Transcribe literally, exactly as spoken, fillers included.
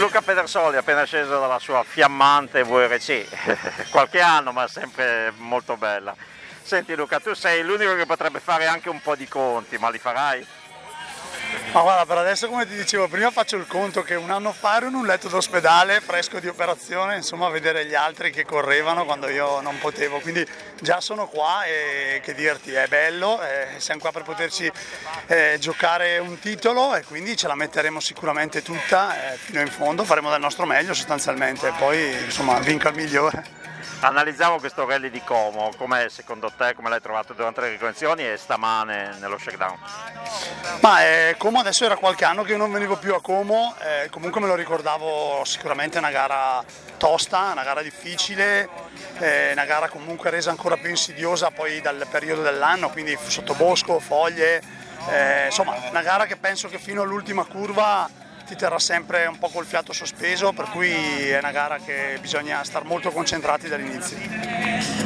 Luca Pedersoli, appena sceso dalla sua fiammante V R C, qualche anno ma sempre molto bella. Senti Luca, tu sei l'unico che potrebbe fare anche un po' di conti, ma li farai? Ma guarda, per adesso, come ti dicevo prima, faccio il conto che un anno fa ero in un letto d'ospedale, fresco di operazione, insomma, a vedere gli altri che correvano quando io non potevo, quindi già sono qua e che dirti, è bello, eh, siamo qua per poterci eh, giocare un titolo e quindi ce la metteremo sicuramente tutta eh, fino in fondo, faremo del nostro meglio sostanzialmente e poi insomma vinca il migliore. Analizziamo questo rally di Como, com'è secondo te, come l'hai trovato durante le ricognizioni e stamane nello shakedown? Ma eh, Como adesso era qualche anno che io non venivo più a Como, eh, comunque me lo ricordavo sicuramente una gara tosta, una gara difficile, eh, una gara comunque resa ancora più insidiosa poi dal periodo dell'anno, quindi sottobosco, foglie, eh, insomma una gara che penso che fino all'ultima curva ti terrà sempre un po' col fiato sospeso, per cui è una gara che bisogna stare molto concentrati dall'inizio.